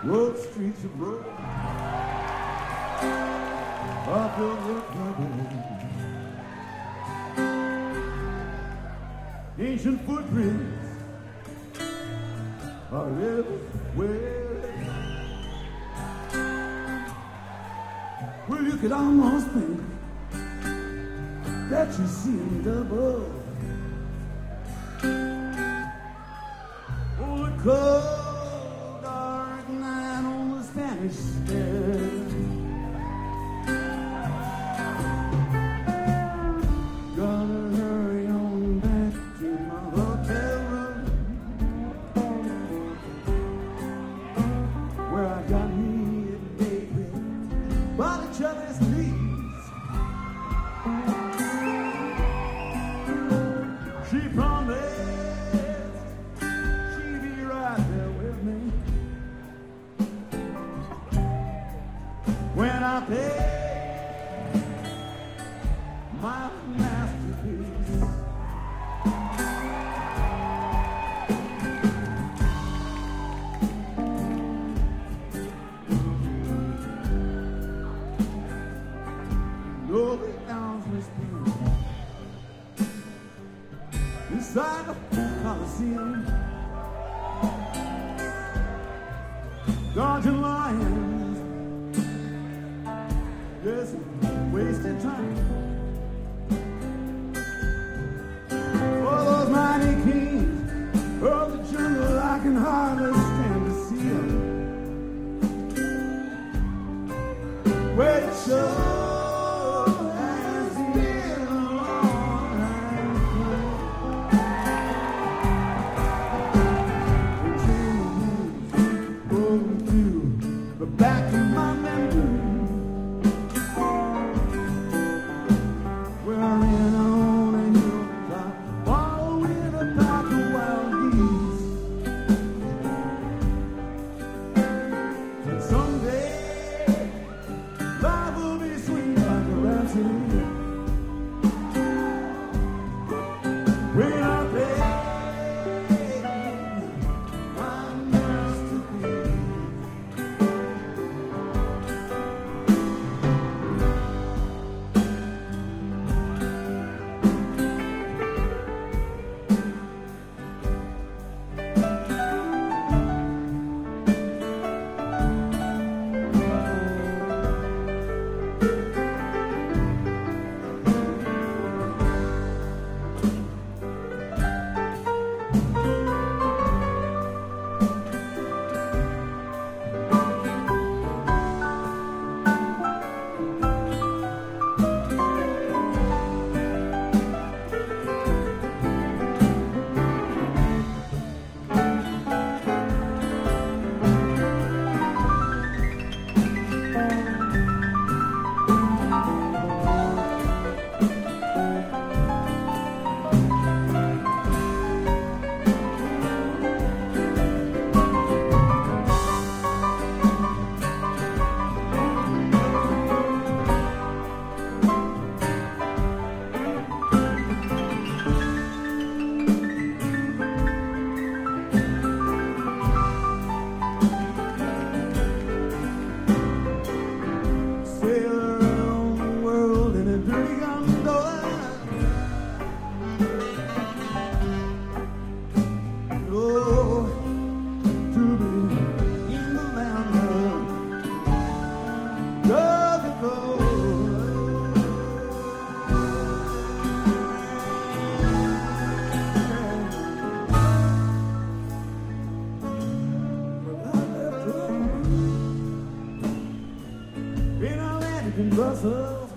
Road streets of road, up the road, ancient footprints are everywhere. Well, you could almost think that you see double. Oh, the cold, dark night on the Spanish Stairs. Gonna hurry on back to my hotel room, where I got me a baby by each other's knees. She promised she'd be right there with me when I pay my masterpiece. No, the downs must be inside the Coliseum, dodging lions, yes, wasted time. For those mighty kings of the jungle, I can hardly stand to see them. Wait, sure. Back in my memory, we're in on a hilltop, following a pack of wild geese. And someday, life will be sweet like a rhapsody. When I pay my masterpiece. In Brussels,